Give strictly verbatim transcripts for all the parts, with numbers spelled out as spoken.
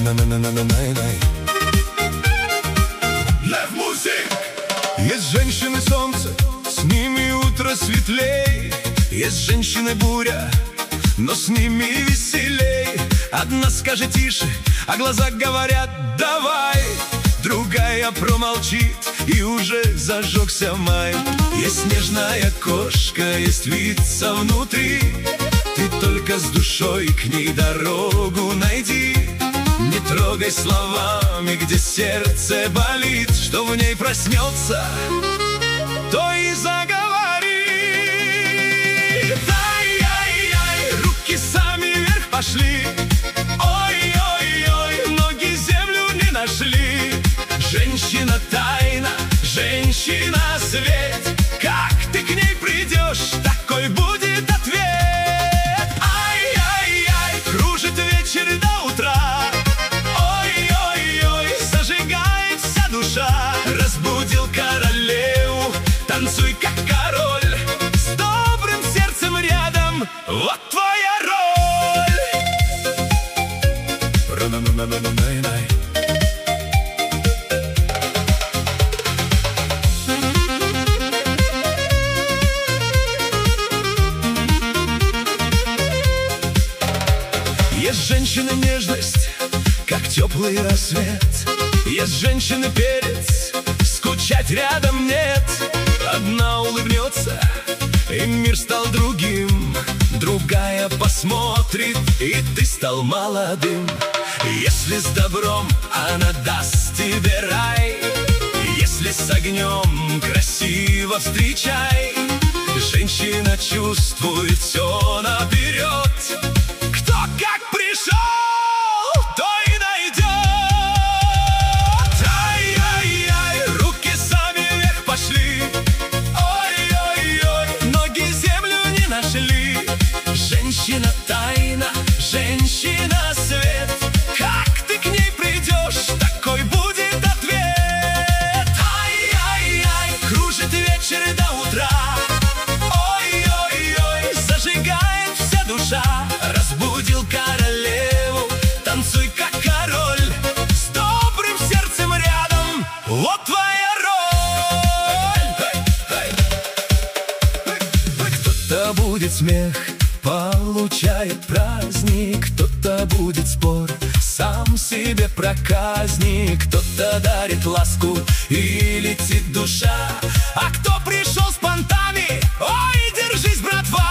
Лев Музик. Есть женщины солнце, с ними утро светлей. Есть женщины буря, но с ними веселей. Одна скажет тише, а глаза говорят давай. Другая промолчит, и уже зажегся май. Есть нежная кошка, есть вица внутри. Ты только с душой к ней дорогу найди. Не трогай словами, где сердце болит. Что в ней проснется, то и заговорит. Ай-яй-яй, руки сами вверх пошли. Ой-ой-ой, ноги землю не нашли. Женщина тайна, женщина свет. Как ты к ней придешь, такой будет ответ. Ай-яй-яй, кружит вечер до утра. Ой-ой-ой, зажигает вся душа. Разбудил королеву, танцуй как король. С добрым сердцем рядом, вот твоя роль. Ра-на-на-на-на-на-най-най. Есть женщины нежность, как теплый рассвет. Есть женщины перец, скучать рядом нет. Одна улыбнется, и мир стал другим. Другая посмотрит, и ты стал молодым. Если с добром она даст тебе рай. Если с огнем красиво встречай. Женщина чувствует все наперед. Кто как пришел, то и найдет. Ай-яй-яй, руки сами вверх пошли. Ой-ой-ой, ноги землю не нашли. Женщина тайна, женщина свет. Как ты к ней придешь, такой будет ответ. Ай-яй-яй, кружит вечер до утра. Ой-ой-ой, зажигает вся душа. Разбудил королеву, танцуй как король. С добрым сердцем рядом, вот твоя роль. Кто-то будет смех, получает праздник. Кто-то будет спор, сам себе проказник. Кто-то дарит ласку, и летит душа. А кто пришел с понтами, ой, держись, братва.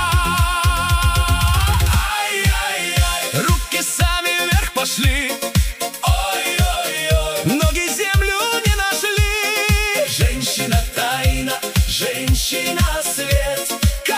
Ай-яй-яй, руки сами вверх пошли. Ой-ой-ой, ноги землю не нашли. Женщина тайна, женщина свет.